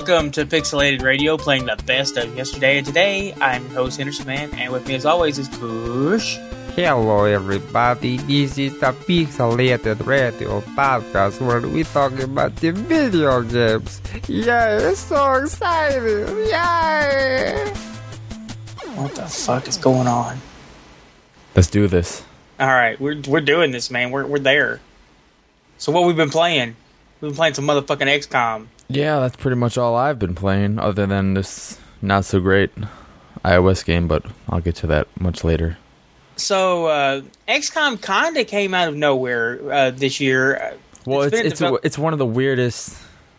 Welcome to Pixelated Radio, playing the best of yesterday and today. I'm your host, Henderson Man, and with me as always is Push. Hello everybody, this is the Pixelated Radio podcast where we talk about the video games. Yay, so excited, yay! What the fuck is going on? Let's do this. Alright, we're doing this, man. We're there. So what we've been playing? We've been playing some motherfucking XCOM. Yeah, that's pretty much all I've been playing, other than this not-so-great iOS game, but I'll get to that much later. So, XCOM kinda came out of nowhere this year. Well, it's one of the weirdest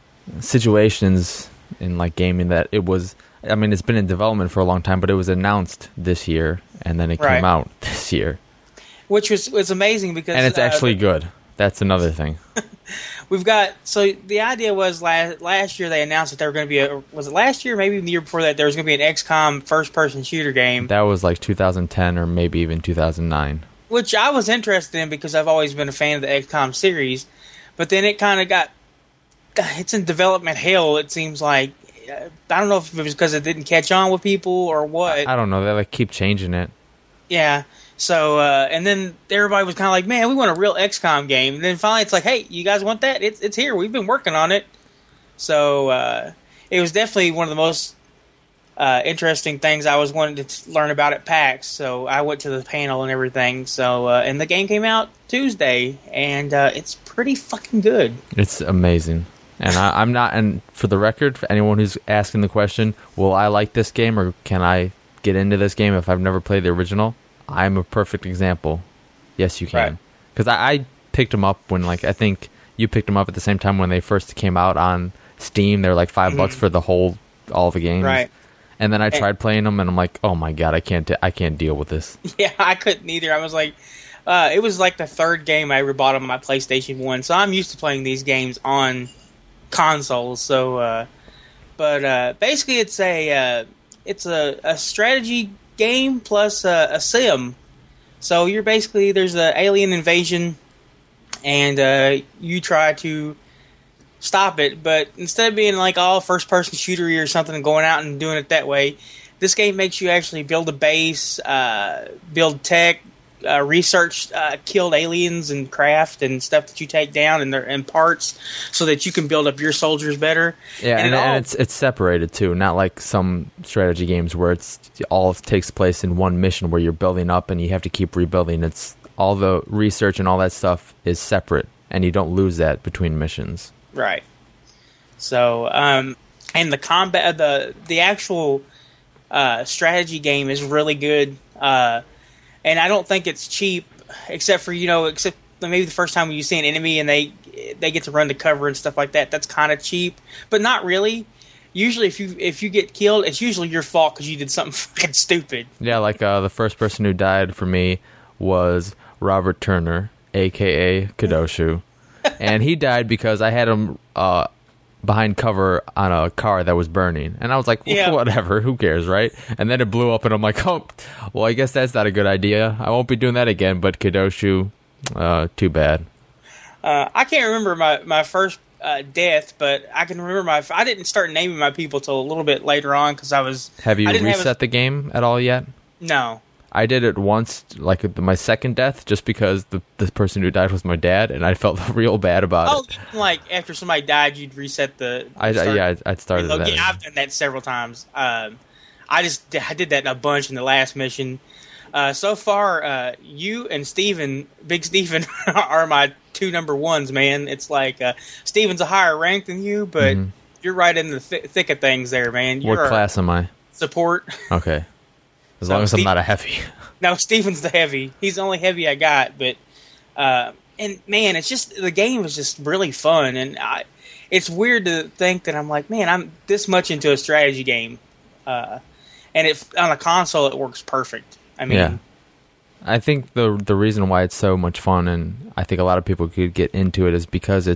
situations in, like, gaming that it was... I mean, it's been in development for a long time, but it was announced this year, and then it came out this year. Which was amazing because... And it's actually good. That's another thing. We've got, so the idea was last year they announced that there were going to be was it last year, maybe the year before that, there was going to be an XCOM first-person shooter game. That was like 2010 or maybe even 2009. Which I was interested in because I've always been a fan of the XCOM series, but then it kind of it's in development hell, it seems like. I don't know if it was because it didn't catch on with people or what. I don't know, they like keep changing it. Yeah. So, and then everybody was kind of like, man, we want a real XCOM game. And then finally it's like, hey, you guys want that? It's here. We've been working on it. So, it was definitely one of the most interesting things I was wanting to learn about at PAX. So I went to the panel and everything. So, and the game came out Tuesday, and it's pretty fucking good. It's amazing. And I'm not, and for the record, for anyone who's asking the question, will I like this game or can I get into this game if I've never played the original? I'm a perfect example. Yes, you can. Because I picked them up when, like, I think you picked them up at the same time when they first came out on Steam. They were like $5 for all the games. Right. And then I tried playing them, and I'm like, oh my god, I can't deal with this. Yeah, I couldn't either. I was like, it was like the third game I ever bought on my PlayStation 1, so I'm used to playing these games on consoles. So, but basically, it's a strategy game plus a sim. So you're basically, there's an alien invasion, and you try to stop it. But instead of being like all first-person shootery or something and going out and doing it that way, this game makes you actually build a base, build tech, research killed aliens and craft and stuff that you take down and parts so that you can build up your soldiers better. Yeah, and it's separated too, not like some strategy games where it's all takes place in one mission where you're building up and you have to keep rebuilding. It's all the research and all that stuff is separate, and you don't lose that between missions. Right. So, and the combat, the actual strategy game is really good. And I don't think it's cheap, except maybe the first time when you see an enemy and they get to run to cover and stuff like that. That's kind of cheap, but not really. Usually, if you get killed, it's usually your fault because you did something fucking stupid. Yeah, like the first person who died for me was Robert Turner, a.k.a. Kadoshu. And he died because I had him behind cover on a car that was burning. And I was like, well, whatever, who cares, right? And then it blew up, and I'm like, oh, well, I guess that's not a good idea. I won't be doing that again, but Kadoshu, too bad. I can't remember my first death, but I can remember I didn't start naming my people till a little bit later on because I was... Have you reset the game at all yet? No. I did it once, like my second death, just because the person who died was my dad, and I felt real bad about it. Oh, like after somebody died, you'd reset the... I'd started that. Yeah, I've done that several times. I did that a bunch in the last mission. So far, you and Big Steven, are my two number ones, man. It's like Steven's a higher rank than you, but you're right in the thick of things there, man. What class am I? Support. Okay. As long as I'm not a heavy. No, Steven's the heavy. He's the only heavy I got. But and man, it's just the game is just really fun, and it's weird to think that I'm like, man, I'm this much into a strategy game, and on a console it works perfect. I mean, yeah. I think the reason why it's so much fun, and I think a lot of people could get into it, is because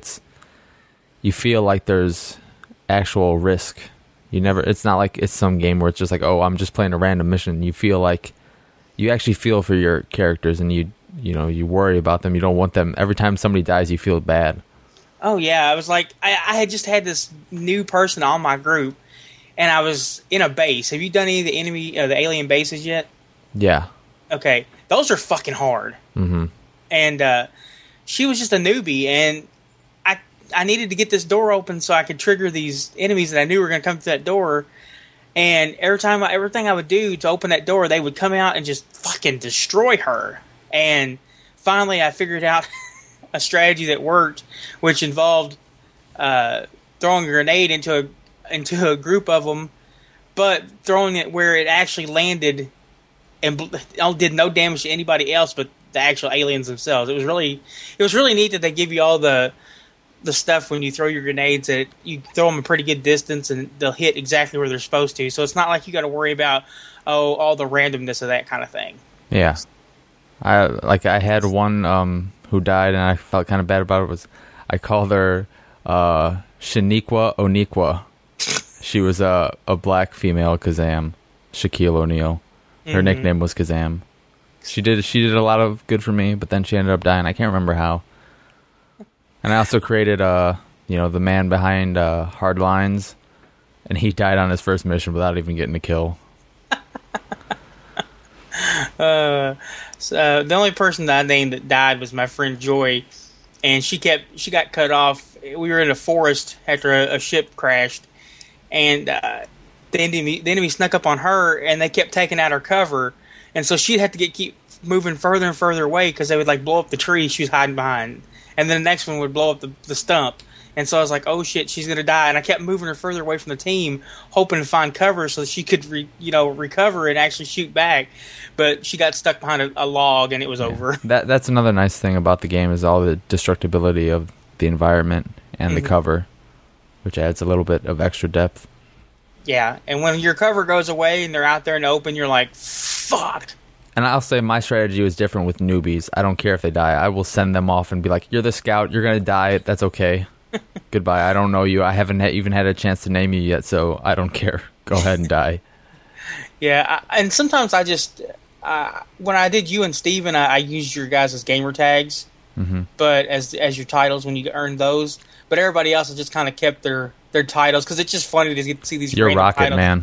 you feel like there's actual risk. It's not like it's some game where it's just like, oh, I'm just playing a random mission. You feel like you actually feel for your characters, and you worry about them. You don't want them. Every time somebody dies, you feel bad. Oh yeah, I was like, I had just had this new person on my group, and I was in a base. Have you done any of the alien bases yet? Yeah. Okay, those are fucking hard. Mm-hmm. And she was just a newbie, and I needed to get this door open so I could trigger these enemies that I knew were going to come through that door. And everything I would do to open that door, they would come out and just fucking destroy her. And finally, I figured out a strategy that worked, which involved throwing a grenade into a group of them, but throwing it where it actually landed and did no damage to anybody else but the actual aliens themselves. It was really neat that they give you all the stuff when you throw your grenades, that you throw them a pretty good distance and they'll hit exactly where they're supposed to. So it's not like you got to worry about all the randomness of that kind of thing. Yeah. I had one who died and I felt kind of bad about it. I called her Shaniqua Oniqua. She was a black female Kazam, Shaquille O'Neal. Her nickname was Kazam. She did a lot of good for me, but then she ended up dying. I can't remember how. And I also created the man behind Hard Lines, and he died on his first mission without even getting a kill. So, the only person that I named that died was my friend Joy, and she got cut off. We were in a forest after a ship crashed, and the enemy snuck up on her, and they kept taking out her cover, and so she'd have to keep moving further and further away because they would like blow up the tree she was hiding behind. And then the next one would blow up the stump. And so I was like, oh shit, she's going to die. And I kept moving her further away from the team, hoping to find cover so that she could recover and actually shoot back. But she got stuck behind a log, and it was over. That's another nice thing about the game, is all the destructibility of the environment and the cover, which adds a little bit of extra depth. Yeah, and when your cover goes away and they're out there in the open, you're like, fuck. And I'll say my strategy was different with newbies. I don't care if they die. I will send them off and be like, you're the scout. You're going to die. That's okay. Goodbye. I don't know you. I haven't even had a chance to name you yet, so I don't care. Go ahead and die. Yeah, and sometimes I just... when I did you and Steven, I used your guys' gamer tags, but as your titles when you earned those. But everybody else has just kind of kept their titles, because it's just funny to see these You're random Rocket titles. Man.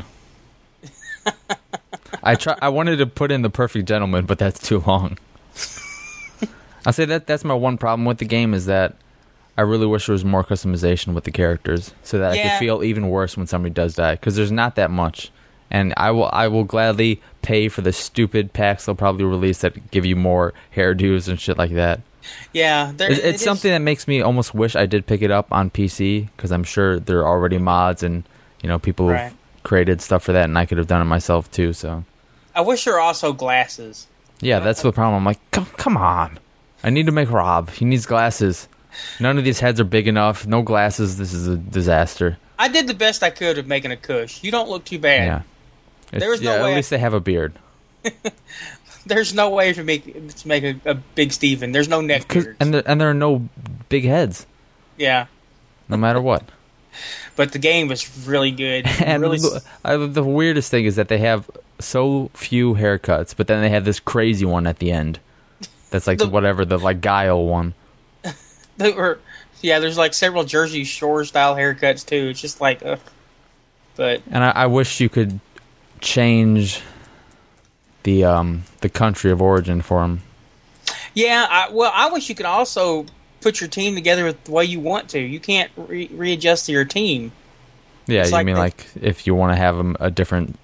I wanted to put in the Perfect Gentleman, but that's too long. I'll say that's my one problem with the game, is that I really wish there was more customization with the characters, so that I could feel even worse when somebody does die, because there's not that much. And I will gladly pay for the stupid packs they'll probably release that give you more hairdos and shit like that. Yeah, it's something that makes me almost wish I did pick it up on PC, because I'm sure there are already mods and people have created stuff for that, and I could have done it myself too. So I wish there were also glasses. Yeah, that's the problem. I'm like, come on. I need to make Rob. He needs glasses. None of these heads are big enough. No glasses. This is a disaster. I did the best I could of making a Kush. You don't look too bad. Yeah. There was no way. At least they have a beard. There's no way to make a big Steven. There's no neck beards. And there are no big heads. Yeah. No matter what. But the game was really good. And really... the weirdest thing is that they have so few haircuts, but then they have this crazy one at the end. That's like the Guile one. There's like several Jersey Shore style haircuts too. It's just like, but. And I wish you could change the country of origin for them. Yeah, I wish you could also put your team together the way you want to. You can't readjust to your team. Yeah, it's like if you want to have them a different,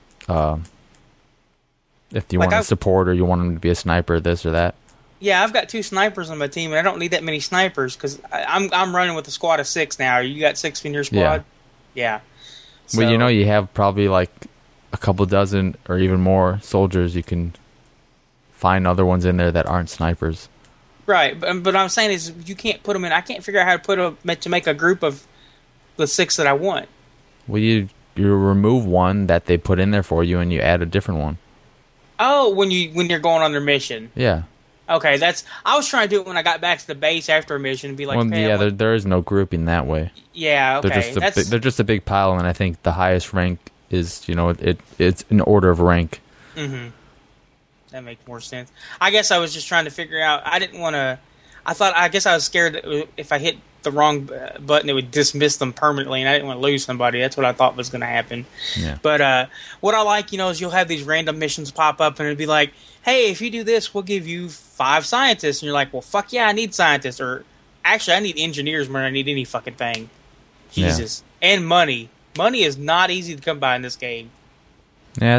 if you want to support or you want them to be a sniper, this or that. Yeah, I've got 2 snipers on my team, and I don't need that many snipers because I'm running with a squad of 6 now. You got 6 in your squad? Yeah. So, well, you have probably like a couple dozen or even more soldiers. You can find other ones in there that aren't snipers. Right, but what I'm saying is you can't put them in. I can't figure out how to to make a group of the 6 that I want. Well, you remove one that they put in there for you, and you add a different one. Oh, when you're going on their mission. Yeah. Okay, I was trying to do it when I got back to the base after a mission and be like, there is no grouping that way. Yeah, okay. They're just a big pile, and I think the highest rank is, it's an order of rank. Mm-hmm. That makes more sense. I guess I was just trying to figure out. I didn't want to. I guess I was scared that if I hit the wrong button, it would dismiss them permanently, and I didn't want to lose somebody. That's what I thought was going to happen. Yeah. But what I like, is you'll have these random missions pop up, and it'd be like, hey, if you do this, we'll give you 5 scientists. And you're like, well, fuck yeah, I need scientists. Or actually, I need engineers more than I need any fucking thing. Jesus. Yeah. And money. Money is not easy to come by in this game. Yeah,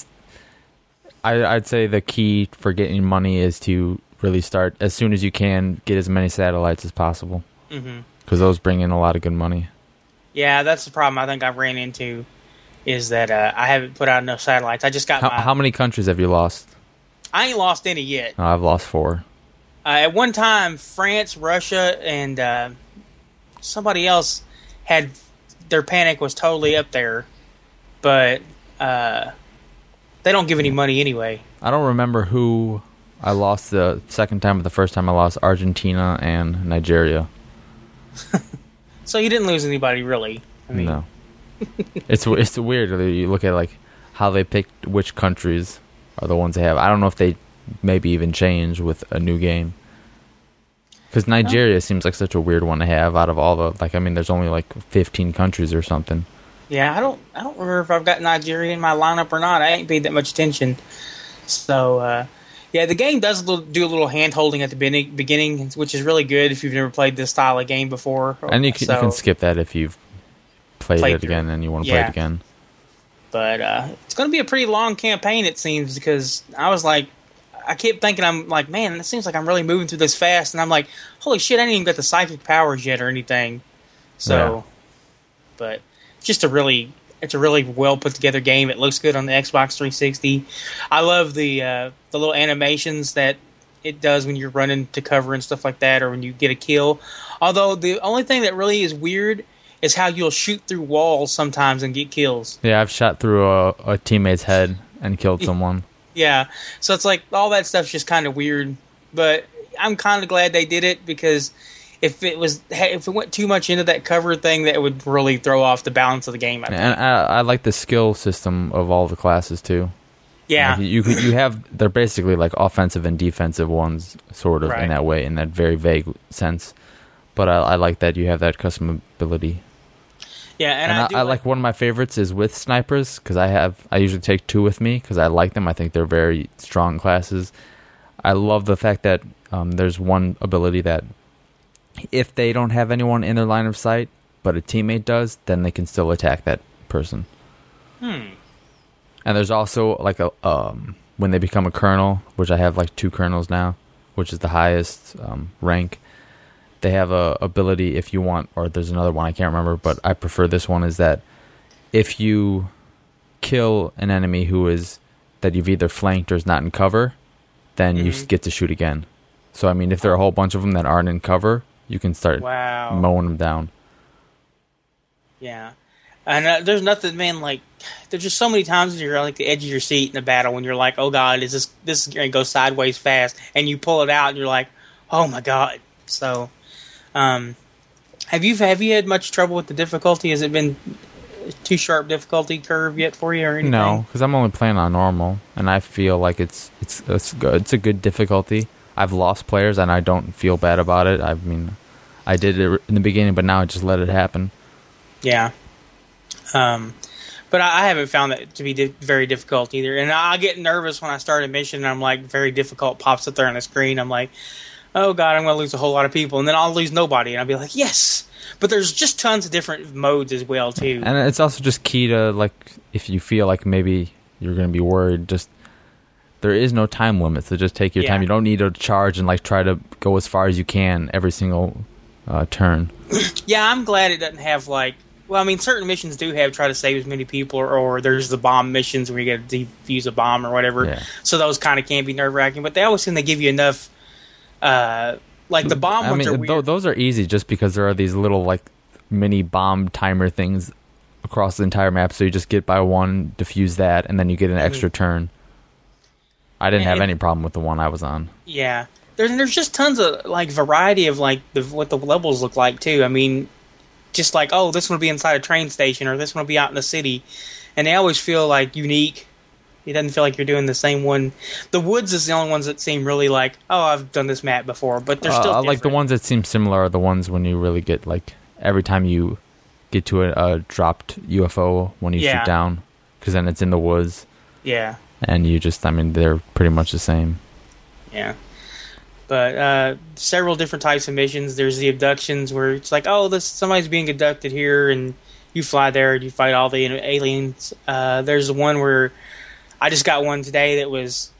I'd say the key for getting money is to really start as soon as you can, get as many satellites as possible. Because those bring in a lot of good money. Yeah, that's the problem I think I ran into, is that I haven't put out enough satellites. I just got How many countries have you lost? I ain't lost any yet. Oh, I've lost 4. At one time, France, Russia, and somebody else had their panic was totally up there, but they don't give any money anyway. I don't remember who I lost the second time, but the first time I lost Argentina and Nigeria. So you didn't lose anybody, really. I mean, no. It's weird. You look at like how they picked which countries are the ones they have. I don't know if they maybe even change with a new game. Because Nigeria seems like such a weird one to have out of all the there's only like 15 countries or something. Yeah, I don't remember if I've got Nigeria in my lineup or not. I ain't paid that much attention. So yeah, the game does do a little hand holding at the beginning, which is really good if you've never played this style of game before. And you can skip that if you've played it again and you want to play it again. But it's going to be a pretty long campaign, it seems, because I kept thinking, I'm like, man, it seems like I'm really moving through this fast, and I'm like, holy shit, I didn't even get the psychic powers yet or anything. So, but it's a really well put together game. It looks good on the Xbox 360. I love the little animations that it does when you're running to cover and stuff like that, or when you get a kill. Although the only thing that really is weird is how you'll shoot through walls sometimes and get kills. Yeah, I've shot through a teammate's head and killed someone. Yeah, so it's like all that stuff's just kind of weird, but I'm kind of glad they did it, because if it went too much into that cover thing, that would really throw off the balance of the game. And I like the skill system of all the classes too. Yeah, you have, they're basically like offensive and defensive ones, sort of, in that way, in that very vague sense. But I like that you have that customability. Yeah, and I like one of my favorites is with snipers, because I usually take 2 with me because I like them. I think they're very strong classes. I love the fact that there's one ability that if they don't have anyone in their line of sight, but a teammate does, then they can still attack that person. And there's also like when they become a colonel, which I have like 2 colonels now, which is the highest rank. They have a ability if you want, or there's another one I can't remember, but I prefer this one, is that if you kill an enemy that you've either flanked or is not in cover, then you get to shoot again. So I mean, if there are a whole bunch of them that aren't in cover, you can start mowing them down. Yeah, and there's nothing, man. Like, there's just so many times when you're like the edge of your seat in a battle when you're like, oh god, is this is going to go sideways fast, and you pull it out and you're like, oh my god. So. Have you had much trouble with the difficulty? Has it been too sharp difficulty curve yet for you or anything? No, because I'm only playing on normal, and I feel like it's a good difficulty. I've lost players, and I don't feel bad about it. I mean, I did it in the beginning, but now I just let it happen. Yeah. But I haven't found that to be very difficult either. And I get nervous when I start a mission, and I'm like, very difficult pops up there on the screen. I'm like, oh god, I'm going to lose a whole lot of people, and then I'll lose nobody, and I'll be like, yes! But there's just tons of different modes as well, too. And it's also just key to, like, if you feel like maybe you're going to be worried, just, there is no time limit, so just take your time. You don't need to charge and, like, try to go as far as you can every single turn. Yeah, I'm glad it doesn't have, like, well, I mean, certain missions do have try to save as many people, or there's the bomb missions where you got to defuse a bomb or whatever, so those kind of can be nerve-wracking, but they always seem to give you enough. Like the bomb ones are weird. Those are easy just because there are these little like mini bomb timer things across the entire map, so you just get by one, defuse that, and then you get an extra turn. I didn't have any problem with the one I was on. Yeah, there's just tons of like variety of like what the levels look like too. I mean, just like, oh, this one will be inside a train station, or this one will be out in the city, and they always feel like unique. It doesn't feel like you're doing the same one. The woods is the only ones that seem really like, oh, I've done this map before, but they're still different. Like the ones that seem similar are the ones when you really get like every time you get to a dropped UFO when you shoot down, because then it's in the woods. Yeah. And you just, I mean, they're pretty much the same. Yeah. But several different types of missions. There's the abductions where it's like, oh, somebody's being abducted here, and you fly there and you fight all the aliens. There's the one where I just got one today that was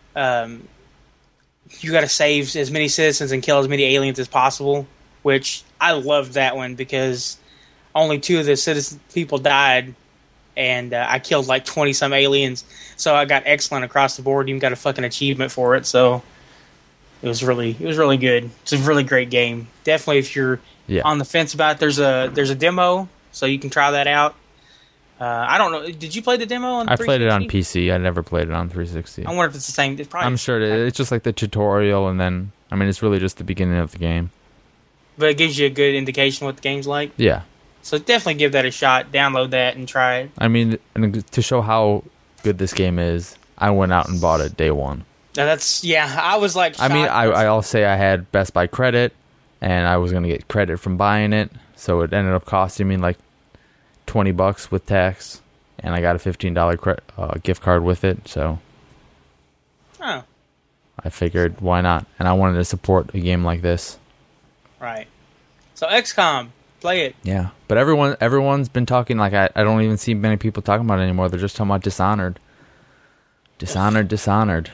you got to save as many citizens and kill as many aliens as possible, which I loved that one because only 2 of the people died, and I killed like 20-some aliens. So I got excellent across the board. Even got a fucking achievement for it. So it was really good. It's a really great game. Definitely, if you're on the fence about it, there's a demo, so you can try that out. I don't know. Did you play the demo on 360? I played it on PC. I never played it on 360. I wonder if it's the same. I'm sure it's just like the tutorial, and then I mean it's really just the beginning of the game. But it gives you a good indication what the game's like. Yeah. So definitely give that a shot. Download that and try it. I mean, to show how good this game is, I went out and bought it day one. I was like shocked. I mean, I'll say I had Best Buy credit, and I was going to get credit from buying it, so it ended up costing me like $20 with tax, and I got a $15 gift card with it, so I figured, why not? And I wanted to support a game like this. Right. So XCOM, play it. Yeah, but everyone's been talking, like, I don't even see many people talking about it anymore. They're just talking about Dishonored. Dishonored.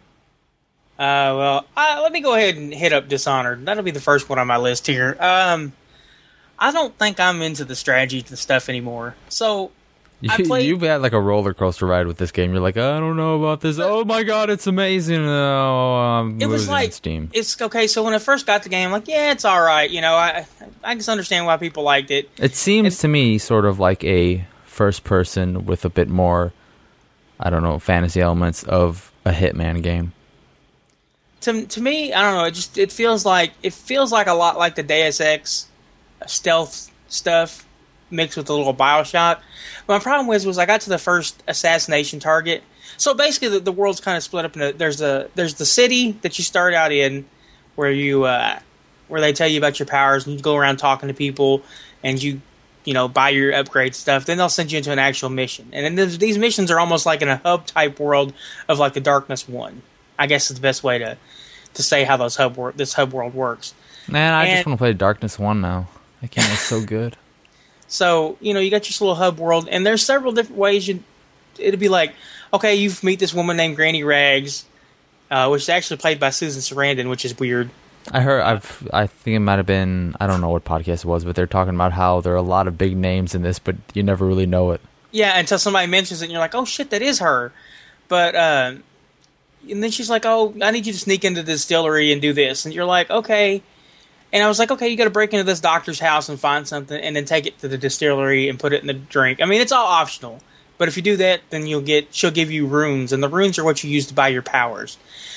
Let me go ahead and hit up Dishonored. That'll be the first one on my list here. I don't think I'm into the strategy stuff anymore. So you've had like a roller coaster ride with this game. You're like, I don't know about this. Oh my god, it's amazing. Oh, I'm losing steam. It's okay. So when I first got the game, I'm like, yeah, it's all right. You know, I just understand why people liked it. It seems to me sort of like a first person with a bit more, I don't know, fantasy elements of a Hitman game. To me, I don't know. It feels like a lot like the Deus Ex stealth stuff mixed with a little BioShock. My problem was I got to the first assassination target. So basically, the world's kind of split up into there's the city that you start out in, where they tell you about your powers and you go around talking to people and you buy your upgrade stuff. Then they'll send you into an actual mission, and then these missions are almost like in a hub type world of like the Darkness 1. I guess is the best way to say how this hub world works. Man, I just want to play Darkness 1 now. That game is so good. So, you got your little hub world, and there's several different ways it'd be like, okay, you meet this woman named Granny Rags, which is actually played by Susan Sarandon, which is weird. I think it might have been, I don't know what podcast it was, but they're talking about how there are a lot of big names in this, but you never really know it. Yeah, until somebody mentions it, and you're like, oh shit, that is her. But, and then she's like, oh, I need you to sneak into the distillery and do this. And you're like, okay. And I was like, okay, you got to break into this doctor's house and find something and then take it to the distillery and put it in the drink. I mean, it's all optional. But if you do that, then she'll give you runes. And the runes are what you use to buy your powers.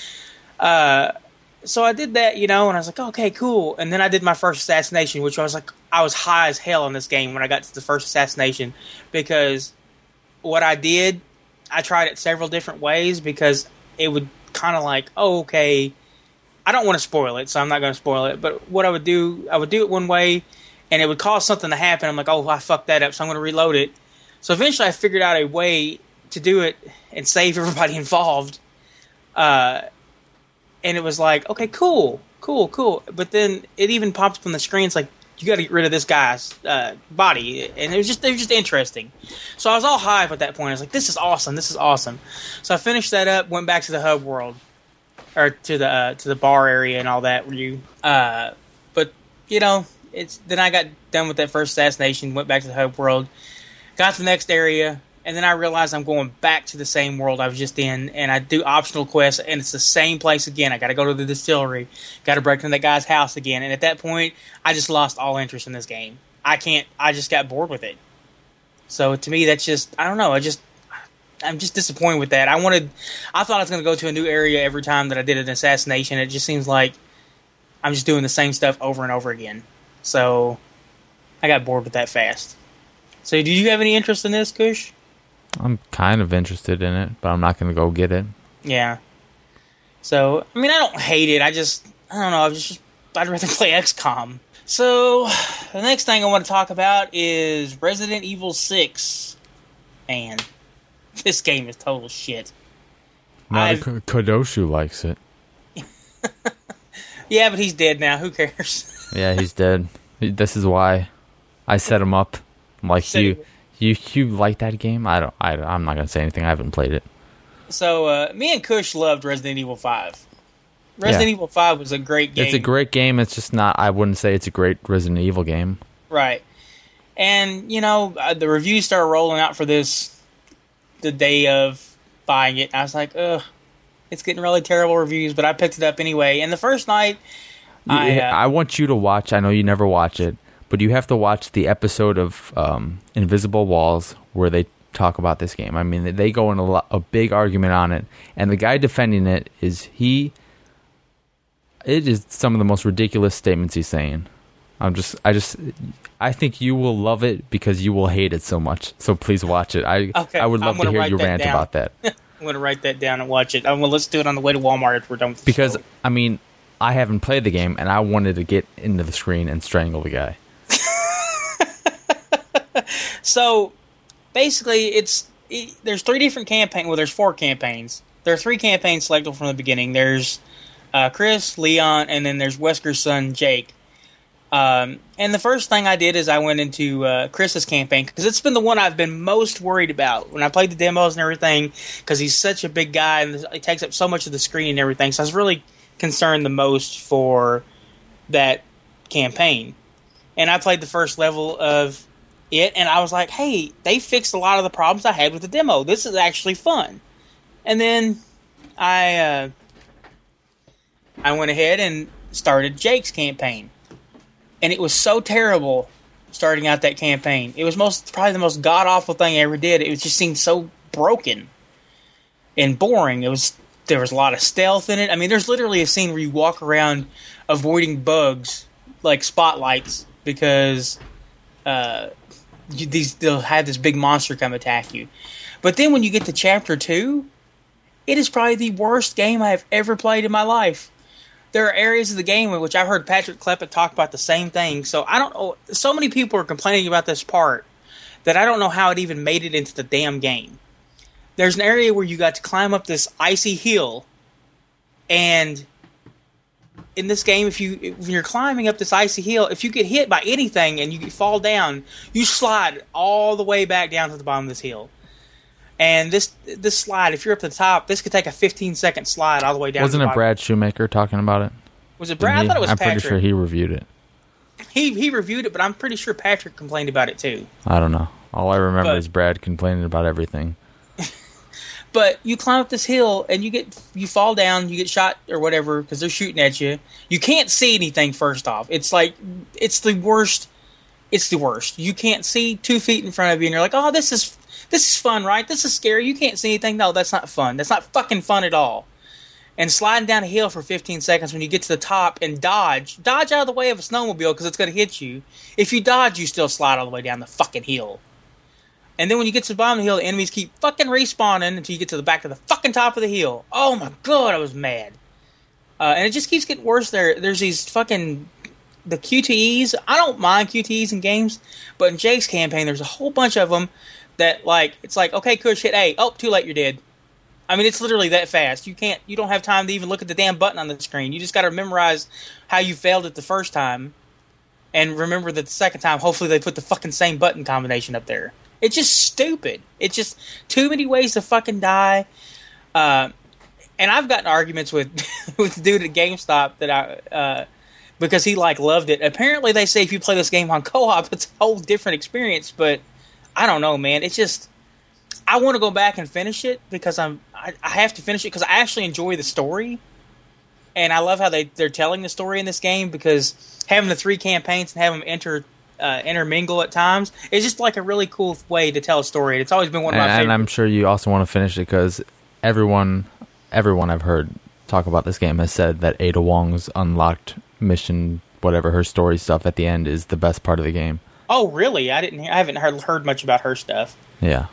So I did that, and I was like, okay, cool. And then I did my first assassination, which I was high as hell in this game when I got to the first assassination. Because what I did, I tried it several different ways because it would kind of like, oh, okay, I don't want to spoil it, so I'm not going to spoil it. But what I would do it one way, and it would cause something to happen. I'm like, oh, I fucked that up, so I'm going to reload it. So eventually I figured out a way to do it and save everybody involved. And it was like, okay, cool. But then it even popped up on the screen. It's like, you got to get rid of this guy's body. And it was just interesting. So I was all hype at that point. I was like, this is awesome. So I finished that up, went back to the hub world. Or to the bar area and all that. But then I got done with that first assassination, went back to the hub world, got to the next area, and then I realized I'm going back to the same world I was just in, and I do optional quests, and it's the same place again. I got to go to the distillery, got to break into that guy's house again, and at that point, I just lost all interest in this game. I just got bored with it. So to me, that's just, I don't know, I'm just disappointed with that. I thought I was going to go to a new area every time that I did an assassination. It just seems like I'm just doing the same stuff over and over again. So I got bored with that fast. So do you have any interest in this, Kush? I'm kind of interested in it, but I'm not going to go get it. Yeah. So, I mean, I don't hate it. I don't know. I'd rather play XCOM. So, the next thing I want to talk about is Resident Evil 6. Man, this game is total shit. Kodoshu likes it. Yeah, but he's dead now. Who cares? Yeah, he's dead. This is why I set him up. I'm like, you like that game? I'm not going to say anything. I haven't played it. So, me and Kush loved Resident Evil 5. Resident Evil 5 was a great game. It's a great game. It's just not, I wouldn't say it's a great Resident Evil game. Right. And, the reviews started rolling out for this the day of buying it. I was like, ugh, it's getting really terrible reviews, but I picked it up anyway. And the first night, I want you to watch, I know you never watch it, but you have to watch the episode of Invisible Walls where they talk about this game. I mean, they go in a big argument on it, and the guy defending it it is some of the most ridiculous statements he's saying. I think you will love it because you will hate it so much. So please watch it. I would love to hear you rant about that. I'm going to write that down and watch it. I'm going to let's do it on the way to Walmart if we're done with the Because, show. I mean, I haven't played the game, and I wanted to get into the screen and strangle the guy. So, basically, there's 3 different campaigns. Well, there's 4 campaigns. There are 3 campaigns selected from the beginning. There's Chris, Leon, and then there's Wesker's son, Jake. And the first thing I did is I went into Chris's campaign, because it's been the one I've been most worried about when I played the demos and everything, because he's such a big guy and he takes up so much of the screen and everything. So I was really concerned the most for that campaign. And I played the first level of it, and I was like, hey, they fixed a lot of the problems I had with the demo. This is actually fun. And then I went ahead and started Jake's campaign. And it was so terrible starting out that campaign. It was probably the most god-awful thing I ever did. It just seemed so broken and boring. There was a lot of stealth in it. I mean, there's literally a scene where you walk around avoiding bugs, like spotlights, because they'll have this big monster come attack you. But then when you get to Chapter 2, it is probably the worst game I have ever played in my life. There are areas of the game in which I've heard Patrick Klepek talk about the same thing. So I don't know. So many people are complaining about this part that I don't know how it even made it into the damn game. There's an area where you got to climb up this icy hill, and in this game, when you're climbing up this icy hill, if you get hit by anything and you fall down, you slide all the way back down to the bottom of this hill. And this slide, if you're up to the top, this could take a 15-second slide all the way down. Wasn't to the it Brad Shoemaker talking about it? Was it Brad? I thought it was I'm Patrick. pretty sure he reviewed it. He reviewed it, but I'm pretty sure Patrick complained about it too. I don't know. All I remember is Brad complaining about everything. But you climb up this hill and you fall down, you get shot or whatever because they're shooting at you. You can't see anything. First off, it's the worst. It's the worst. You can't see 2 feet in front of you, and you're like, "Oh, this is fun, right? This is scary. You can't see anything." No, that's not fun. That's not fucking fun at all. And sliding down a hill for 15 seconds when you get to the top and dodge out of the way of a snowmobile because it's going to hit you. If you dodge, you still slide all the way down the fucking hill. And then when you get to the bottom of the hill, the enemies keep fucking respawning until you get to the back of the fucking top of the hill. Oh my god, I was mad. And it just keeps getting worse there. There's these fucking... the QTEs. I don't mind QTEs in games, but in Jake's campaign, there's a whole bunch of them that, it's like, okay, Kush, hit A. Oh, too late, you're dead. I mean, it's literally that fast. You don't have time to even look at the damn button on the screen. You just got to memorize how you failed it the first time, and remember that the second time, hopefully they put the fucking same button combination up there. It's just stupid. It's just too many ways to fucking die. And I've gotten arguments with the dude at GameStop that because he loved it. Apparently, they say if you play this game on co-op, it's a whole different experience. But I don't know, man. It's just I want to go back and finish it because I have to finish it because I actually enjoy the story, and I love how they're telling the story in this game because having the 3 campaigns and having them intermingle at times is just like a really cool way to tell a story. It's always been one of my favorites. And I'm sure you also want to finish it because everyone I've heard talk about this game has said that Ada Wong's unlocked mission, whatever her story stuff at the end is the best part of the game. Oh, really? I haven't heard much about her stuff. Yeah.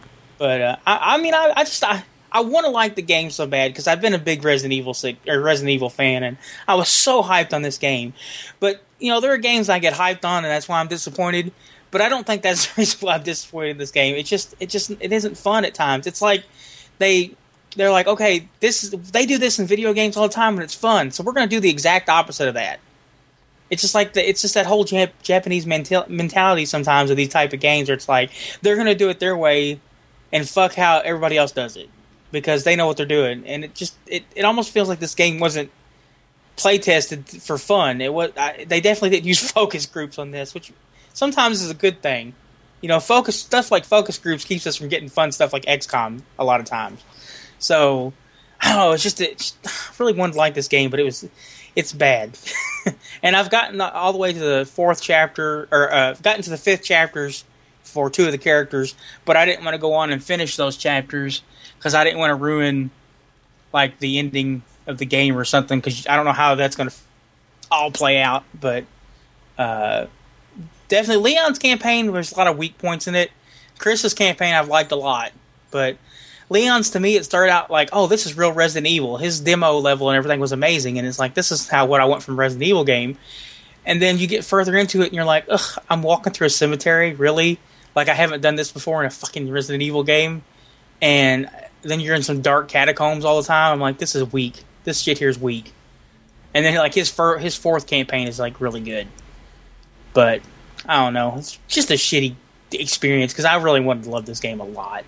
But I want to like the game so bad because I've been a big Resident Evil fan, and I was so hyped on this game. But there are games I get hyped on, and that's why I'm disappointed. But I don't think that's the reason why I'm disappointed in this game. It isn't fun at times. It's like they're like, okay, they do this in video games all the time, and it's fun. So we're going to do the exact opposite of that. It's just like it's just that whole Japanese mentality sometimes of these type of games where it's like they're going to do it their way and fuck how everybody else does it because they know what they're doing. And it almost feels like this game wasn't play tested for fun. They definitely didn't use focus groups on this, which sometimes is a good thing. Stuff like focus groups keeps us from getting fun stuff like XCOM a lot of times. So I don't know. I really wanted to like this game, but it's bad. And I've gotten all the way to the fourth chapter, or gotten to the fifth chapters for two of the characters, but I didn't want to go on and finish those chapters because I didn't want to ruin like the ending of the game or something, because I don't know how that's going to all play out. But definitely Leon's campaign, there's a lot of weak points in it. Chris's campaign I've liked a lot, but Leon's, to me, it started out like, oh, this is real Resident Evil. His demo level and everything was amazing, and it's like, this is what I want from a Resident Evil game. And then you get further into it, and you're like, ugh, I'm walking through a cemetery, really? Like, I haven't done this before in a fucking Resident Evil game. And then you're in some dark catacombs all the time. I'm like, this is weak. This shit here is weak. And then, like, his fourth campaign is, like, really good. But, I don't know. It's just a shitty experience, because I really wanted to love this game a lot.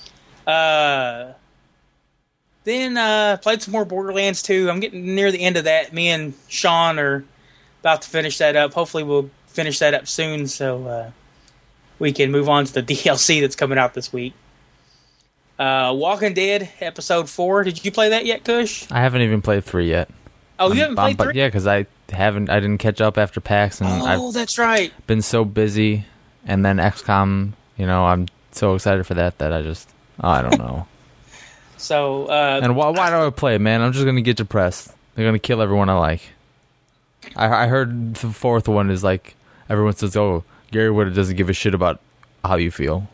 Then played some more Borderlands 2. I'm getting near the end of that. Me and Sean are about to finish that up. Hopefully we'll finish that up soon so we can move on to the DLC that's coming out this week. Walking Dead Episode 4. Did you play that yet, Kush? I haven't even played 3 yet. Oh, you haven't played 3? Yeah, because I didn't catch up after PAX. And that's right. Been so busy. And then XCOM, I'm so excited for that I just... I don't know. So, and why do I play, man? I'm just gonna get depressed. They're gonna kill everyone I like. I heard the fourth one is like everyone says, "Oh, Gary Whitta doesn't give a shit about how you feel."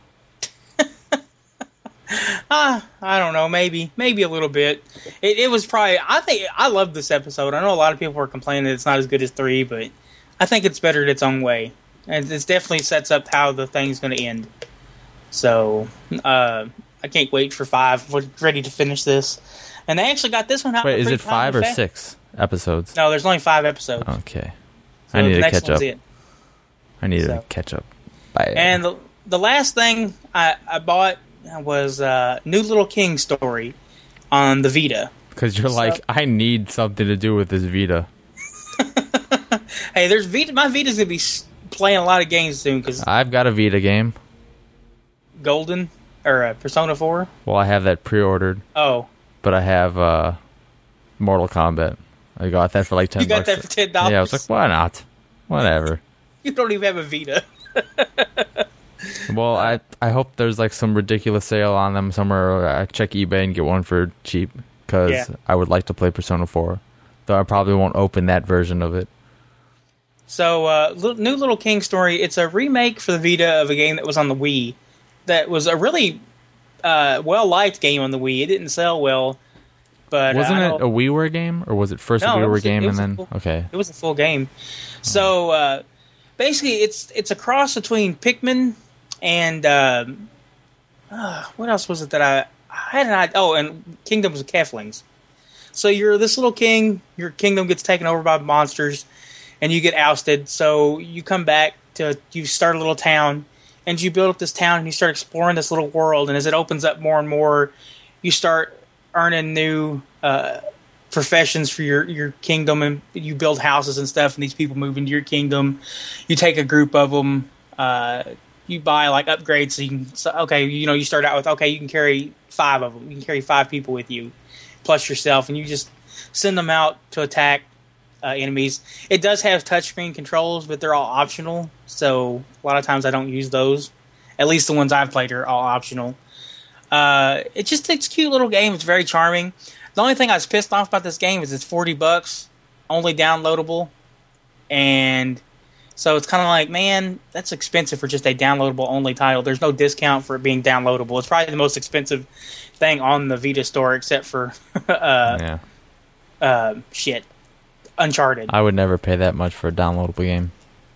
I don't know. Maybe a little bit. It was probably. I think I loved this episode. I know a lot of people are complaining that it's not as good as 3, but I think it's better in its own way, and it definitely sets up how the thing's going to end. So, I can't wait for 5. We're ready to finish this. And they actually got this one out. Wait, is it 5 or 6 episodes? No, there's only 5 episodes. Okay. So I need to catch up. I need to catch up. Bye. And the last thing I bought was New Little King Story on the Vita. Because you're like, I need something to do with this Vita. Hey, there's Vita. My Vita's going to be playing a lot of games soon. Cause I've got a Vita game. Golden or Persona 4? Well, I have that pre-ordered. Oh, but I have Mortal Kombat. I got that for like $10. You got that for $10? Yeah, I was like, why not? Whatever. You don't even have a Vita. Well, I hope there's like some ridiculous sale on them somewhere. Or I check eBay and get one for cheap because I would like to play Persona 4. Though I probably won't open that version of it. So, New Little King Story. It's a remake for the Vita of a game that was on the Wii. That was a really well-liked game on the Wii. It didn't sell well, but wasn't it a WiiWare game, or was it first a WiiWare game and then okay? It was a full game. So basically, it's a cross between Pikmin and what else was it that I had an idea? Oh, and Kingdoms of Keflings. So you're this little king. Your kingdom gets taken over by monsters, and you get ousted. So you come back you start a little town. And you build up this town, and you start exploring this little world. And as it opens up more and more, you start earning new professions for your kingdom, and you build houses and stuff. And these people move into your kingdom. You take a group of them. You buy like upgrades. So you can you start out with you can carry 5 of them. You can carry 5 people with you, plus yourself, and you just send them out to attack enemies. It does have touchscreen controls, but they're all optional, so a lot of times I don't use those. At least the ones I've played are all optional. It's a cute little game. It's very charming. The only thing I was pissed off about this game is it's $40, only downloadable, and So it's kind of like, man, that's expensive for just a downloadable only title. There's no discount for it being downloadable. It's probably the most expensive thing on the Vita store, except for Uncharted. I would never pay that much for a downloadable game.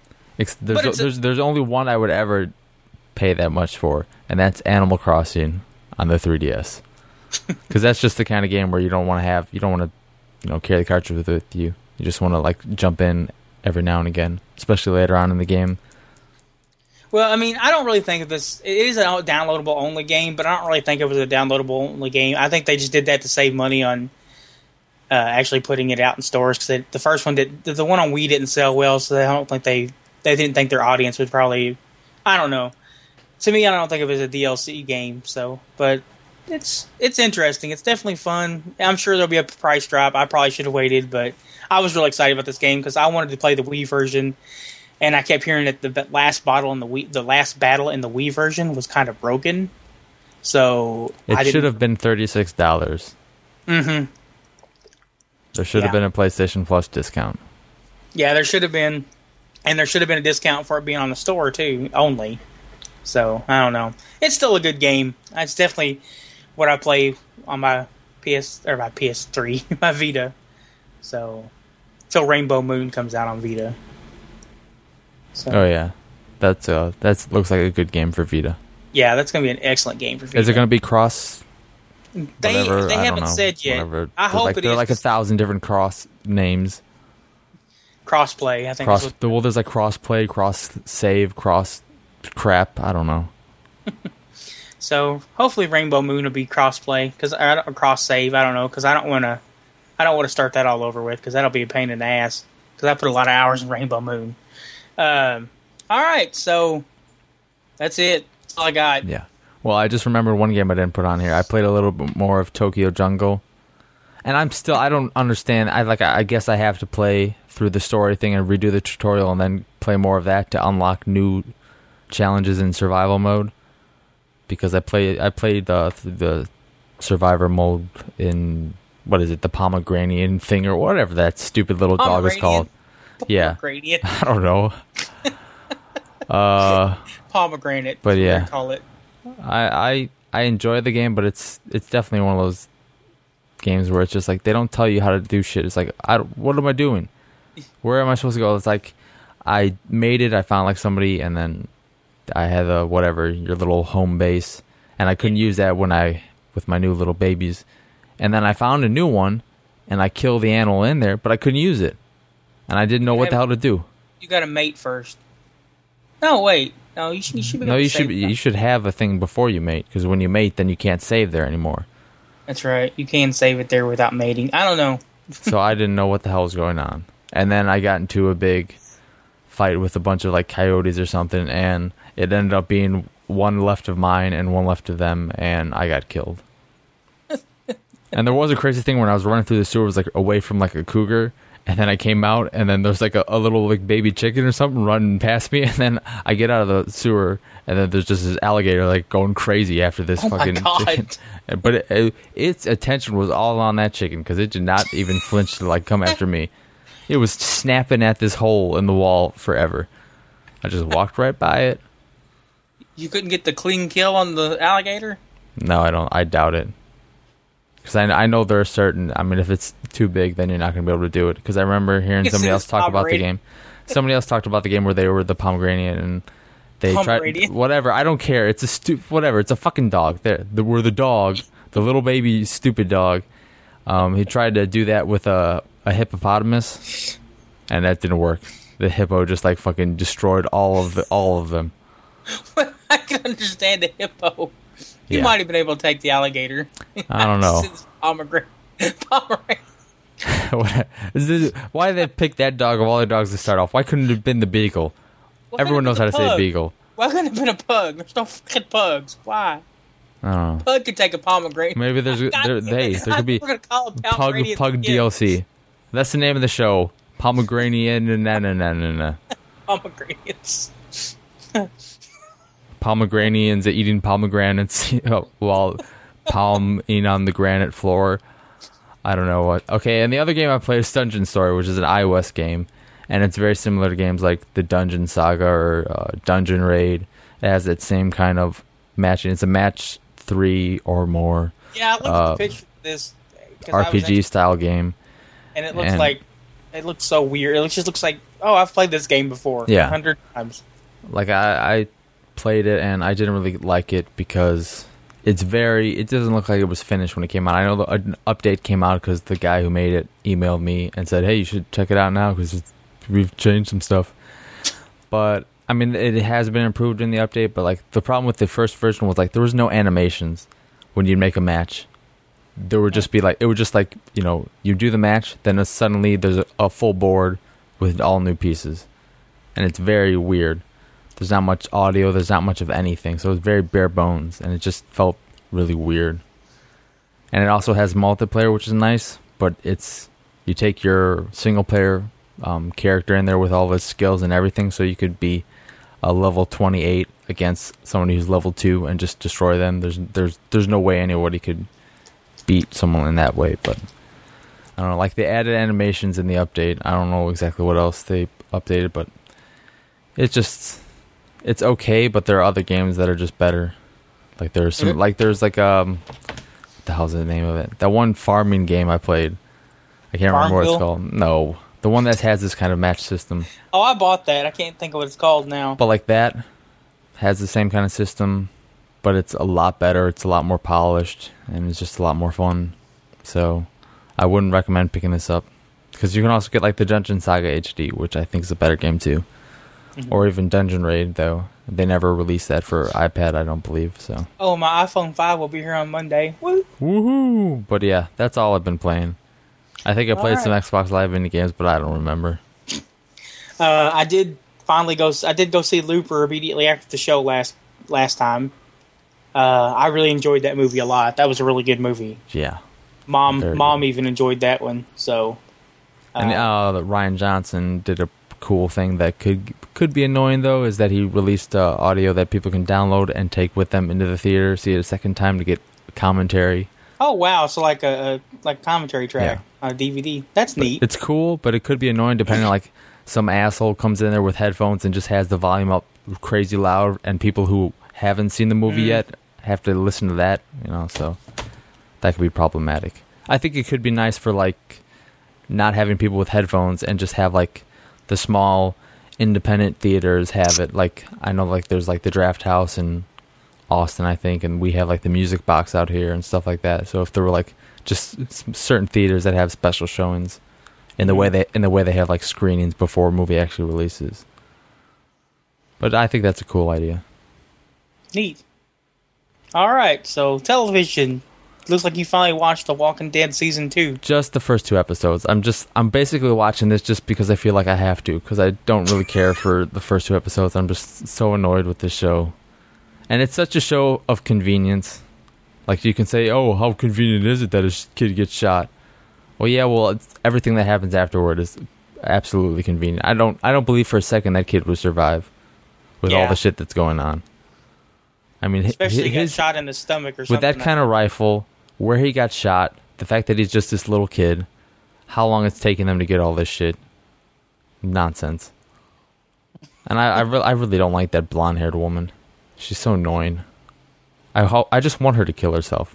There's only one I would ever pay that much for, and that's Animal Crossing on the 3DS. Because that's just the kind of game where you don't want to carry the cartridge with you. You just want to like jump in every now and again, especially later on in the game. Well, I mean, I don't really think of this. It is a downloadable only game, but I don't really think of it as a downloadable only game. I think they just did that to save money on actually putting it out in stores, because the first one the one on Wii didn't sell well, so I don't think they didn't think their audience would probably. I don't know. To me, I don't think of it as a DLC game. So, but it's interesting. It's definitely fun. I'm sure there'll be a price drop. I probably should have waited, but I was really excited about this game because I wanted to play the Wii version, and I kept hearing that the last battle in the Wii version was kind of broken. So it should have been $36. Mm-hmm. There should have been a PlayStation Plus discount. Yeah, there should have been, and there should have been a discount for it being on the store too, only. So I don't know. It's still a good game. It's definitely what I play on my PS3, my Vita. So until Rainbow Moon comes out on Vita. So. Oh yeah, that's looks like a good game for Vita. Yeah, that's gonna be an excellent game for Vita. Is it gonna be cross? They haven't said yet. Whatever. I hope it is. There are like 1,000 different cross names. Crossplay, I think. Well, there's like crossplay, cross save, cross crap. I don't know. So hopefully Rainbow Moon will be crossplay or cross save. I don't know, because I don't want to start that all over with, because that'll be a pain in the ass. Because I put a lot of hours in Rainbow Moon. All right, so that's it. That's all I got. Yeah. Well, I just remembered one game I didn't put on here. I played a little bit more of Tokyo Jungle, and I don't understand. I guess I have to play through the story thing and redo the tutorial, and then play more of that to unlock new challenges in survival mode. Because I played the survivor mode in, what is it, the pomegranate thing or whatever that stupid little dog is called. Yeah, I don't know. Pomegranate. But yeah, call it. I enjoy the game, but it's definitely one of those games where it's just like they don't tell you how to do shit. It's like, what am I doing? Where am I supposed to go? It's like I made it. I found like somebody, and then I had your little home base, and I couldn't use that with my new little babies. And then I found a new one, and I killed the animal in there, but I couldn't use it, and I didn't know what the hell to do. You got to mate first. No, wait. No, you should be. No, you should have a thing before you mate, because when you mate, then you can't save there anymore. That's right. You can save it there without mating. I don't know. So I didn't know what the hell was going on, and then I got into a big fight with a bunch of like coyotes or something, and it ended up being one left of mine and one left of them, and I got killed. And there was a crazy thing when I was running through the sewer, it was like away from like a cougar, and then I came out, and then there's like a little like baby chicken or something running past me, and then I get out of the sewer, and then there's just this alligator like going crazy after this fucking chicken. But its attention was all on that chicken, because it did not even flinch to like come after me. It was snapping at this hole in the wall forever. I just walked right by it. You couldn't get the clean kill on the alligator? No, I don't. I doubt it. Because I know there are certain... I mean, if it's too big, then you're not going to be able to do it. Because I remember hearing somebody else talk about the game. Somebody else talked about the game where they were the pomegranate, and they tried... Whatever, I don't care. It's a whatever, it's a fucking dog. We're the dog, the little baby stupid dog. He tried to do that with a hippopotamus, and that didn't work. The hippo just like fucking destroyed all of them. I can understand the hippo. You might have been able to take the alligator. I don't know. Pomegranate. Why did they pick that dog of all the dogs to start off? Why couldn't it have been the beagle? Everyone knows how to say beagle. Why couldn't it have been a pug? There's no fucking pugs. Why? I don't know. Pug could take a pomegranate. Maybe there could be Pug DLC. That's the name of the show. Pomegranate. Pomegranates. Pomegranians eating pomegranates while palming on the granite floor. I don't know what. Okay, and the other game I played is Dungeon Story, which is an iOS game. and it's very similar to games like the Dungeon Saga or Dungeon Raid. It has that same kind of matching. It's a match 3 or more. Yeah, I looked at the picture of this RPG style game, and it looks like it looks so weird. It just looks like, oh, I've played this game before, 100 times. Like I played it and I didn't really like it because it doesn't look like it was finished when it came out. I know an update came out because the guy who made it emailed me and said, hey, you should check it out now because we've changed some stuff. But I mean, it has been improved in the update, but like the problem with the first version was like there was no animations when you'd make a match. There would just be like, it would just like, you know, you do the match, then suddenly there's a full board with all new pieces. And it's very weird. There's not much audio, there's not much of anything, so it's very bare bones, and it just felt really weird. And it also has multiplayer, which is nice, but you take your single player character in there with all of his skills and everything, so you could be a level 28 against someone who's level 2 and just destroy them. There's no way anybody could beat someone in that way, but I don't know, like they added animations in the update. I don't know exactly what else they updated, but it's okay, but there are other games that are just better. Like there's some, what the hell's the name of it? That one farming game I played. I can't remember what it's called. No, the one that has this kind of match system. Oh, I bought that. I can't think of what it's called now. But like that has the same kind of system, but it's a lot better. It's a lot more polished, and it's just a lot more fun. So I wouldn't recommend picking this up because you can also get like the Dungeon Saga HD, which I think is a better game too. Or even Dungeon Raid, though. They never released that for iPad, I don't believe, so. Oh, my iPhone 5 will be here on Monday. Woo! Woohoo! But yeah, that's all I've been playing. I think I played some Xbox Live indie games, but I don't remember. I did go see Looper immediately after the show last time. I really enjoyed that movie a lot. That was a really good movie. Yeah. Mom even enjoyed that one, so. And Ryan Johnson did a cool thing that could be annoying, though, is that he released audio that people can download and take with them into the theater, see it a second time to get commentary. Oh wow! So like a commentary track on a DVD. That's neat. It's cool, but it could be annoying depending on like some asshole comes in there with headphones and just has the volume up crazy loud, and people who haven't seen the movie yet have to listen to that. You know, so that could be problematic. I think it could be nice for like not having people with headphones and just have like the small independent theaters have it. Like I know like there's like the Draft House in Austin, I think, and we have like the Music Box out here and stuff like that. So if there were like just certain theaters that have special showings in the way they have like screenings before a movie actually releases. But I think that's a cool idea. Neat. All right, so television. Looks like you finally watched The Walking Dead Season 2. Just the first 2 episodes. I'm basically watching this just because I feel like I have to, because I don't really care for the first 2 episodes. I'm just so annoyed with this show. And it's such a show of convenience. Like you can say, oh, how convenient is it that a kid gets shot? Well, yeah, everything that happens afterward is absolutely convenient. I don't believe for a second that kid would survive with all the shit that's going on. I mean, especially get shot in the stomach or something. With that kind of rifle, where he got shot, the fact that he's just this little kid, how long it's taking them to get all this shit. Nonsense. And I really don't like that blonde-haired woman. She's so annoying. I just want her to kill herself.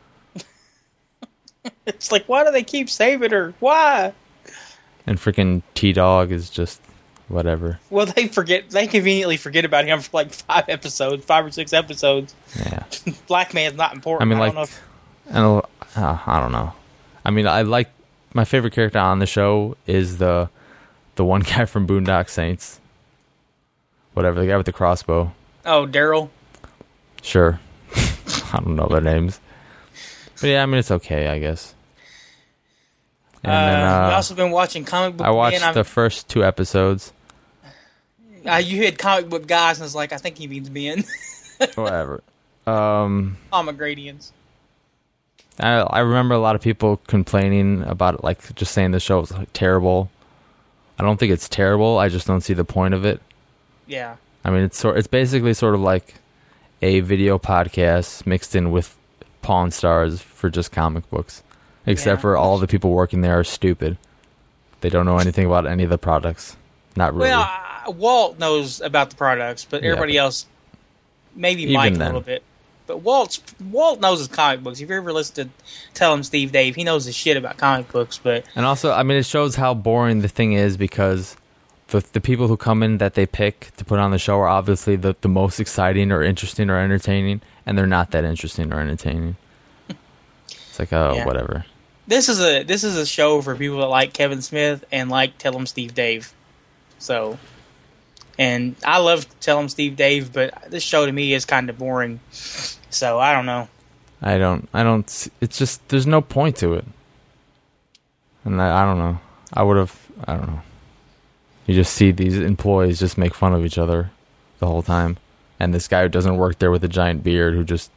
It's like, why do they keep saving her? Why? And freaking T-Dog is just whatever. Well, they conveniently forget about him for like 5 or 6 episodes. Yeah. Black man's not important. I mean, I don't know. I mean, I like, my favorite character on the show is the one guy from Boondock Saints. Whatever, the guy with the crossbow. Oh, Daryl? Sure. I don't know their names. But yeah, I mean, it's okay, I guess. And then, you also been watching Comic Book I watched the first 2 episodes. You had Comic Book Guys, and it's like, I think he means men. Whatever. Pomegradians. I remember a lot of people complaining about it, like just saying the show was like, terrible. I don't think it's terrible. I just don't see the point of it. Yeah. I mean, it's basically sort of like a video podcast mixed in with Pawn Stars for just comic books. Except for all the people working there are stupid. They don't know anything about any of the products. Not really. Well, Walt knows about the products, but everybody else, maybe Even Mike then. a little bit. But Walt knows his comic books. If you ever listened to Tell Him Steve Dave, he knows his shit about comic books. But And also, I mean, it shows how boring the thing is because the people who come in that they pick to put on the show are obviously the most exciting or interesting or entertaining, and they're not that interesting or entertaining. It's like, whatever. this is a show for people that like Kevin Smith and like Tell Him Steve Dave. So, and I love Tell Him Steve Dave, but this show to me is kind of boring. So I don't know. I don't. It's just there's no point to it, and I don't know. I don't know. You just see these employees just make fun of each other the whole time, and this guy who doesn't work there with a giant beard who just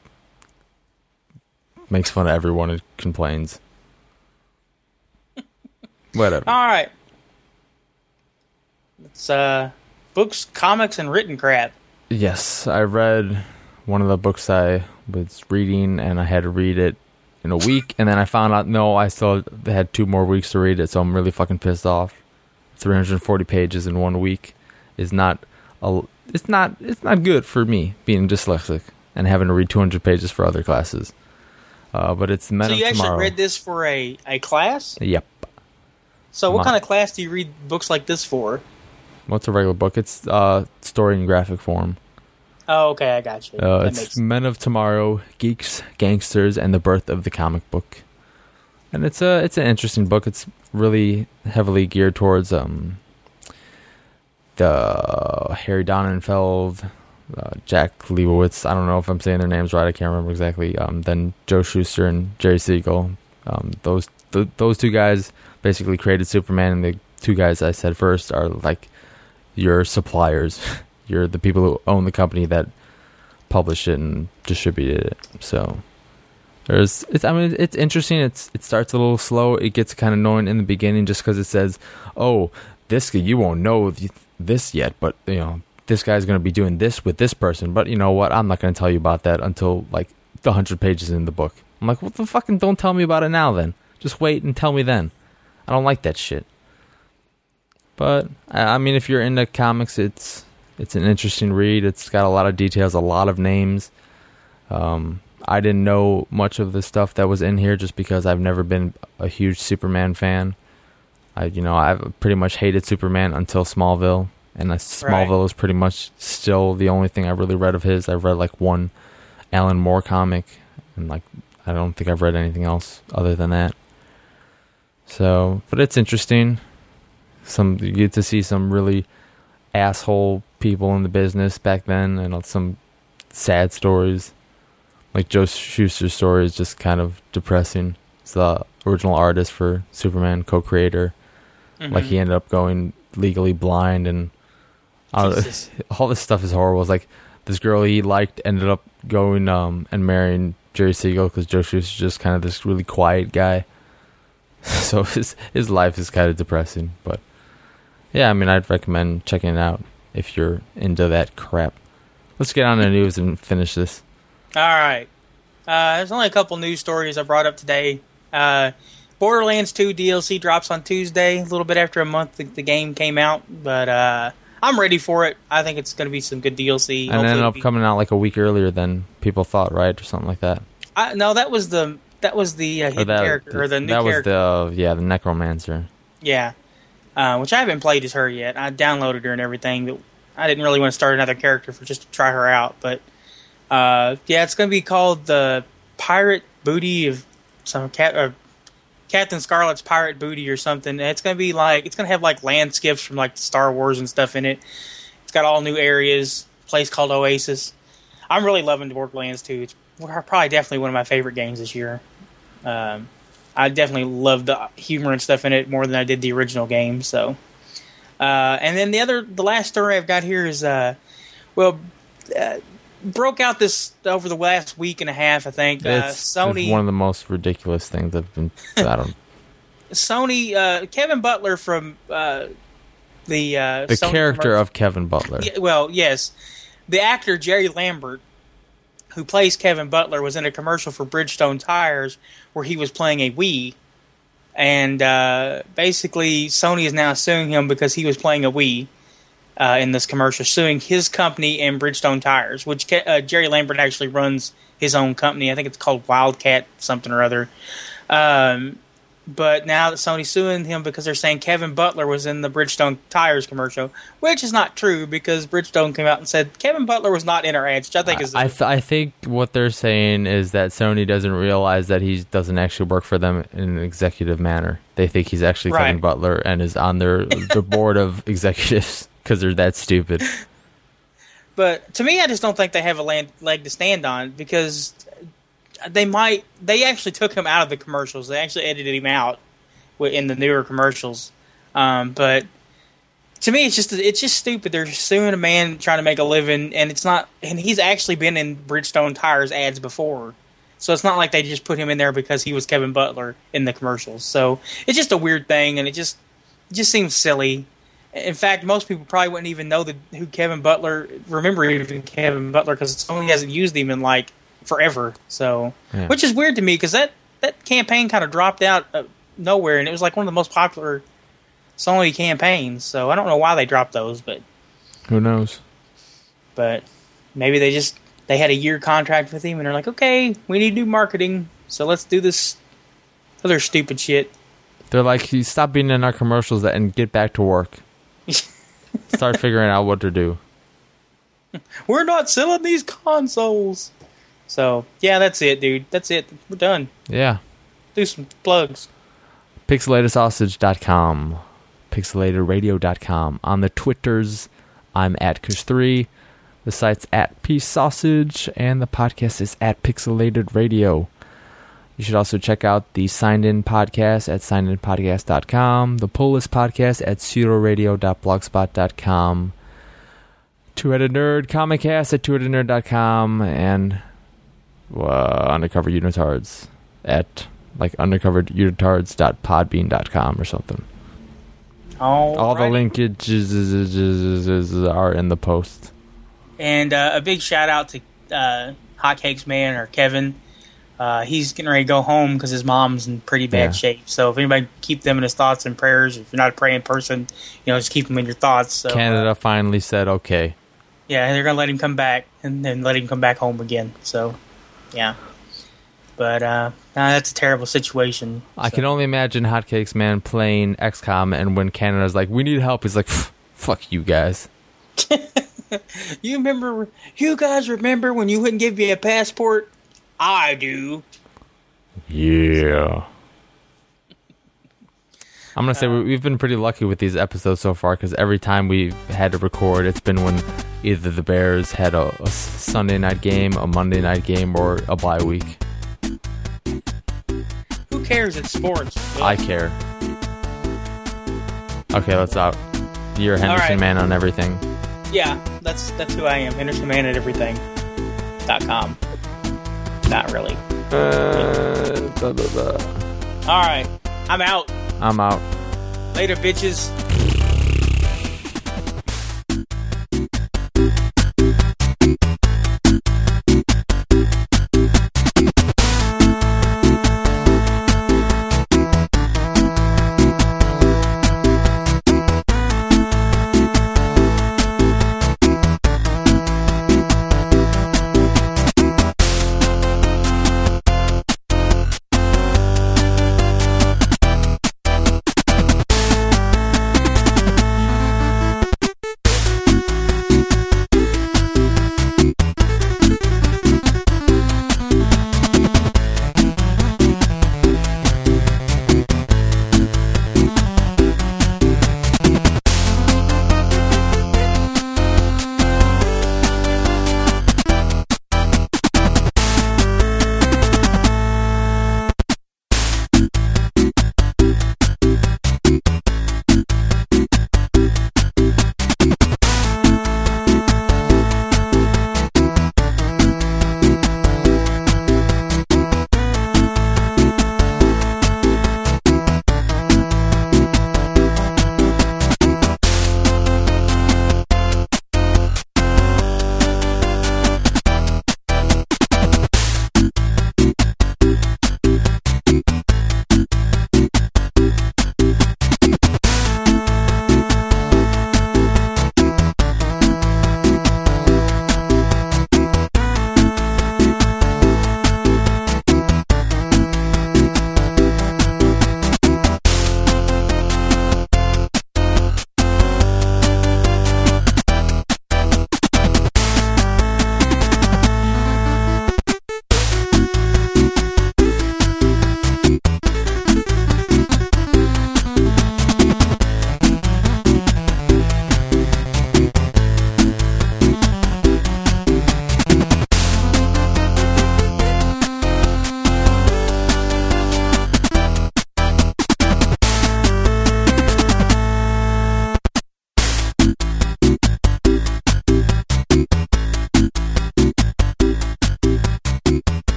makes fun of everyone and complains. Whatever. All right. It's books, comics, and written crap. Yes, I read one of the books I was reading, and I had to read it in a week, and then I found out, no, I still had 2 more weeks to read it, so I'm really fucking pissed off. 340 pages in 1 week is it's not good for me, being dyslexic, and having to read 200 pages for other classes. But it's Men So of you actually Tomorrow. read this for a class? Yep. So what My- kind of class do you read books like this for? What's a regular book? It's story in graphic form. Oh, okay, I got you. That makes It's Men of Tomorrow, Geeks, Gangsters, and the Birth of the Comic Book. And it's an interesting book. It's really heavily geared towards the Harry Donenfeld, Jack Leibowitz. I don't know if I'm saying their names right. I can't remember exactly. Then Joe Shuster and Jerry Siegel. Those 2 guys basically created Superman, and the 2 guys I said first are like your suppliers. You're the people who own the company that published it and distributed it. So it's interesting. It starts a little slow. It gets kind of annoying in the beginning just because it says, "Oh, this you won't know this yet, but you know this guy's going to be doing this with this person." But you know what? I'm not going to tell you about that until like the 100 pages in the book. I'm like, what the fucking? Don't tell me about it now. Then just wait and tell me then. I don't like that shit. But I mean, if you're into comics, it's an interesting read. It's got a lot of details, a lot of names. I didn't know much of the stuff that was in here just because I've never been a huge Superman fan. I've pretty much hated Superman until Smallville, and Smallville was pretty much still the only thing I really read of his. I've read like one Alan Moore comic, and like I don't think I've read anything else other than that. So, but it's interesting. You get to see some really asshole people in the business back then, and some sad stories. Like Joe Shuster's story is just kind of depressing. He's the original artist for Superman, co-creator. Mm-hmm. Like he ended up going legally blind, and all this stuff is horrible. It's like this girl he liked ended up going and marrying Jerry Siegel because Joe Shuster's just kind of this really quiet guy. So his life is kind of depressing, but yeah, I mean, I'd recommend checking it out if you're into that crap. Let's get on to the news and finish this. All right. There's only a couple news stories I brought up today. Borderlands 2 DLC drops on Tuesday, a little bit after a month the game came out, but I'm ready for it. I think it's going to be some good DLC. And it ended up coming out like a week earlier than people thought, right, or something like that. No, that was the hidden character, or the new character. That was the Necromancer. Yeah, which I haven't played as her yet. I downloaded her and everything, but I didn't really want to start another character just to try her out. But it's going to be called the Pirate Booty of some Captain Scarlet's Pirate Booty or something. And it's going to be it's going to have like landscapes from like Star Wars and stuff in it. It's got all new areas. A place called Oasis. I'm really loving Borderlands 2. It's probably definitely one of my favorite games this year. I definitely love the humor and stuff in it more than I did the original game. So, and then the last story I've got here is, broke out this over the last week and a half. I think Sony. It's one of the most ridiculous things I've been. I don't. Sony, Kevin Butler from the Sony character of Kevin Butler. Yeah, well, yes, the actor Jerry Lambert, who plays Kevin Butler, was in a commercial for Bridgestone tires where he was playing a Wii, And basically, Sony is now suing him because he was playing a Wii in this commercial, suing his company and Bridgestone Tires, which Jerry Lambert actually runs his own company. I think it's called Wildcat something or other. But now that Sony's suing him because they're saying Kevin Butler was in the Bridgestone Tires commercial, which is not true because Bridgestone came out and said Kevin Butler was not in our ads, which I think is... I think what they're saying is that Sony doesn't realize that he doesn't actually work for them in an executive manner. They think he's actually Kevin Butler and is on the board of executives because they're that stupid. But to me, I just don't think they have a leg to stand on because... They actually took him out of the commercials. They actually edited him out in the newer commercials. But to me, it's just stupid. They're suing a man trying to make a living, and it's not. And he's actually been in Bridgestone Tires ads before, so it's not like they just put him in there because he was Kevin Butler in the commercials. So it's just a weird thing, and it just seems silly. In fact, most people probably wouldn't even know who Kevin Butler. Remember even Kevin Butler because Sony hasn't used him in like forever, so which is weird to me because that campaign kind of dropped out of nowhere, and it was like one of the most popular Sony campaigns. So I don't know why they dropped those, but who knows? But maybe they had a year contract with him, and they're like, okay, we need new marketing, so let's do this other stupid shit. They're like, you stop being in our commercials and get back to work. Start figuring out what to do. We're not selling these consoles. So, yeah, that's it, dude. That's it. We're done. Yeah. Do some plugs. Pixelatedsausage.com. Pixelatedраdio.com. On the Twitters, I'm at Kush3. The site's at Peace Sausage. And the podcast is at Pixelated Radio. You should also check out the Signed In podcast at signedinpodcast.com. The Pull List podcast at pseudoradio.blogspot.com. Two-Headed Nerd Comiccast at twoheadednerd.com. And... Undercover Unitards at undercoverunitards.podbean.com or something. All the linkages are in the post. And a big shout out to Hotcakes Man or Kevin. He's getting ready to go home because his mom's in pretty bad shape. So if anybody keep them in his thoughts and prayers, if you're not a praying person, just keep them in your thoughts. So, Canada finally said okay. Yeah, they're gonna let him come back and then let him come back home again. So. Yeah, but that's a terrible situation. I can only imagine Hotcakes Man playing XCOM, and when Canada's like, "We need help," he's like, "Fuck you guys." You guys remember when you wouldn't give me a passport? I do. Yeah. I'm gonna say we've been pretty lucky with these episodes so far because every time we've had to record, it's been when either the Bears had a Sunday night game, a Monday night game, or a bye week. Who cares? It's sports. I care. Okay, let's out. You're Henderson Man on everything. Yeah, that's who I am. Henderson Man at everything.com. Not really. All right, I'm out. I'm out. Later, bitches.